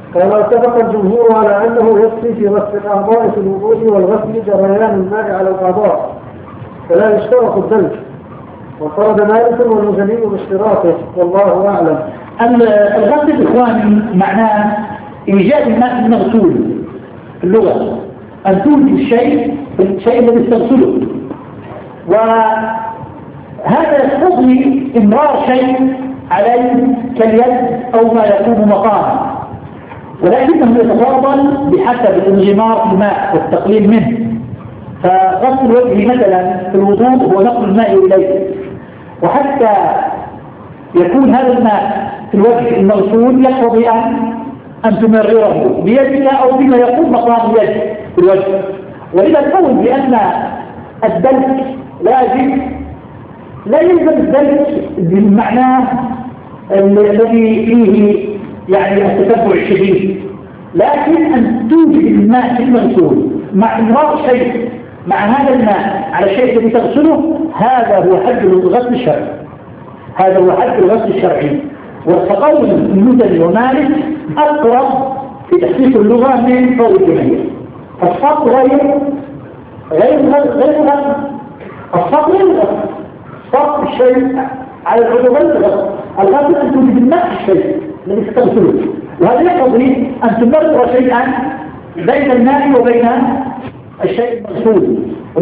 قال اتفق الجمهور على أنه يكفي في غسل الأعضاء في الوضوء والغسل جريان الماء على الأعضاء فلا يشترط الدلك، وفرض مالك والمزني باشتراطه والله أعلم. الغسل إخواني معناه إيجاد الماء المغسول في اللغة، أن توجد الشيء الذي تغسله، وهذا يقتضي إمرار شيء عليه كاليد أو ما يكون مقاما، ولكنه يتفاضل بحسب الانغمار في الماء والتقليل منه. فغسل الوجه مثلا في الوضوء هو نقل الماء إليه، وحتى يكون هذا الماء في الوجه المغسول يقتضي أن تمرره بيدك أو بما يقوم مقام يد في الوجه. ولذا نقول بأن الدلك لازم، لا يلزم الدلك بمعناه الذي فيه يعني التتبع الشديد، لكن أن توجد الماء في المغسول مع إمرار شيء مع هذا الماء على الشيء الذي تغسله، هذا هو حد الغسل الشرعي. هذا هو حد الغسل الشرعي. والتقول المزني ومالك أقرب في تحقيق اللغة من قول الجماهير. فالصق غير الغسل. الصق غير الغسل. صق الشيء على العضو غير الغسل. الغسل أن توجد الماء في الشيء الذي تغسله، وهذا يقتضي أن تمرر شيئا بين الماء وبين الشيء المغسول،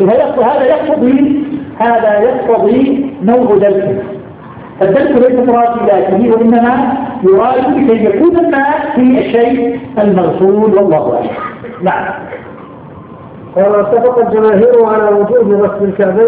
هذا يقتضي نوع دلك. الدلك ليس مراد ذاته، وإنما يراد لكي يكون الماء في الشيء المغسول والله أعلم. نعم. قال اتفق الجماهير على وجوب غسل الكعبين